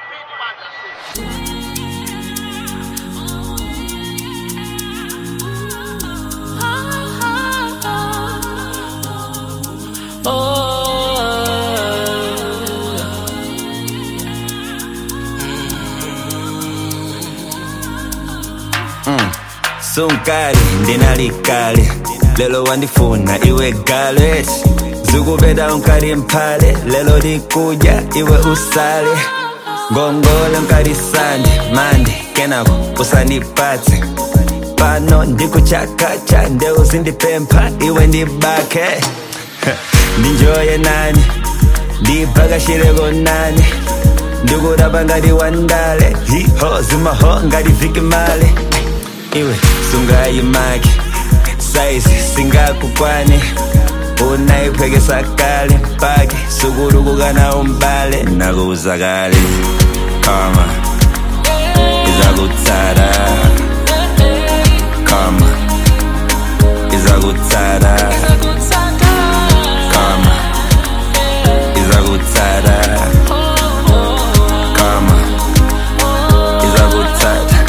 Sunkali ndinalikale lelo wandifuna iwe gale zukubeda unkali mphale lelo likuja iwe usale ngongole unkali sande mande kenako usanipatse pano ndikuchakacha ndeu zindipempha iwe ndibake ndinjoye nani ndipakashileko nani ndikurapa ngati wandale hiho zimaho ngati vikimale iwe sungayimaki size singakukwane unayiphekesa kale mpake sukulukukana umbale nakuuza kale kama izakutsara kama izakutsara kama izakutsara kama izakutsara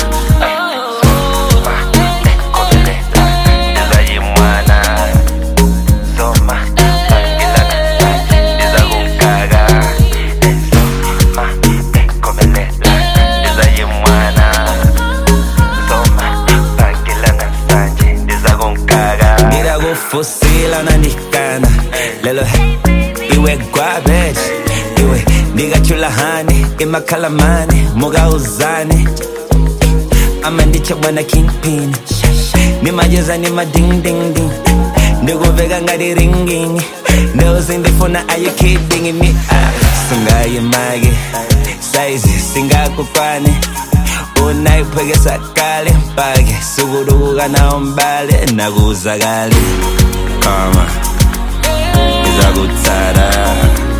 Fusila na nikana lelo iwe garbage iwe nigachula hani imakalamani muga uzane ama ndicha bwana kingpin ni majeza ni ma ding ding ding ndikuveka ngati ringing ndozindifuna are you kidding me sungayimaki size singakukwane unayiphekesa kale mpake sukulukukana umbale nakuuza kale kama izakutsara